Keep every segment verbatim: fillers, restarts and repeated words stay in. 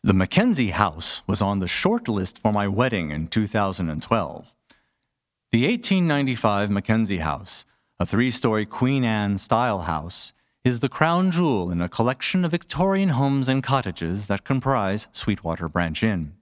The Mackenzie House was on the short list for my wedding in two thousand twelve. The eighteen ninety-five Mackenzie House, a three-story Queen Anne-style house, is the crown jewel in a collection of Victorian homes and cottages that comprise Sweetwater Branch Inn.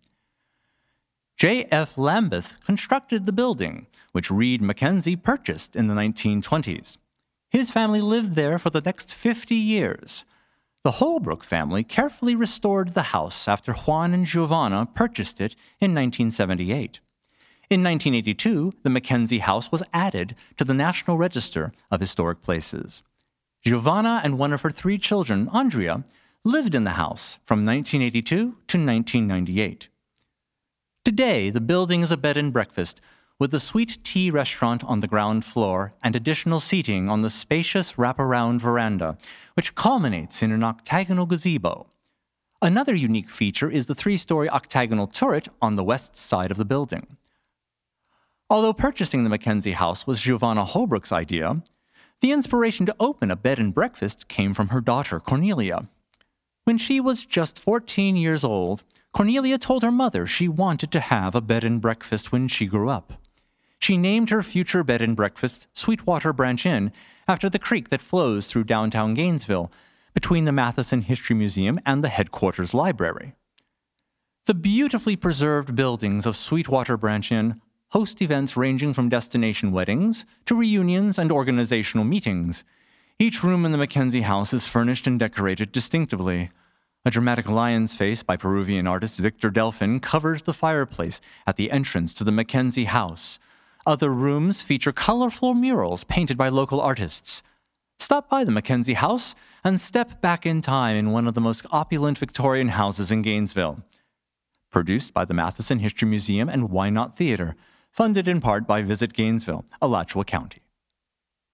J F Lambeth constructed the building, which Reed Mackenzie purchased in the nineteen twenties. His family lived there for the next fifty years. The Holbrook family carefully restored the house after Juan and Giovanna purchased it in nineteen seventy-eight. In nineteen eighty-two, the Mackenzie House was added to the National Register of Historic Places. Giovanna and one of her three children, Andrea, lived in the house from nineteen eighty-two to nineteen ninety-eight. Today, the building is a bed and breakfast with a sweet tea restaurant on the ground floor and additional seating on the spacious wraparound veranda, which culminates in an octagonal gazebo. Another unique feature is the three-story octagonal turret on the west side of the building. Although purchasing the Mackenzie House was Giovanna Holbrook's idea, the inspiration to open a bed and breakfast came from her daughter, Cornelia. When she was just fourteen years old, Cornelia told her mother she wanted to have a bed and breakfast when she grew up. She named her future bed and breakfast Sweetwater Branch Inn after the creek that flows through downtown Gainesville, between the Matheson History Museum and the headquarters library. The beautifully preserved buildings of Sweetwater Branch Inn host events ranging from destination weddings to reunions and organizational meetings. Each room in the Mackenzie House is furnished and decorated distinctively. A dramatic lion's face by Peruvian artist Victor Delphin covers the fireplace at the entrance to the Mackenzie House. Other rooms feature colorful murals painted by local artists. Stop by the Mackenzie House and step back in time in one of the most opulent Victorian houses in Gainesville. Produced by the Matheson History Museum and Why Not Theater, funded in part by Visit Gainesville, Alachua County.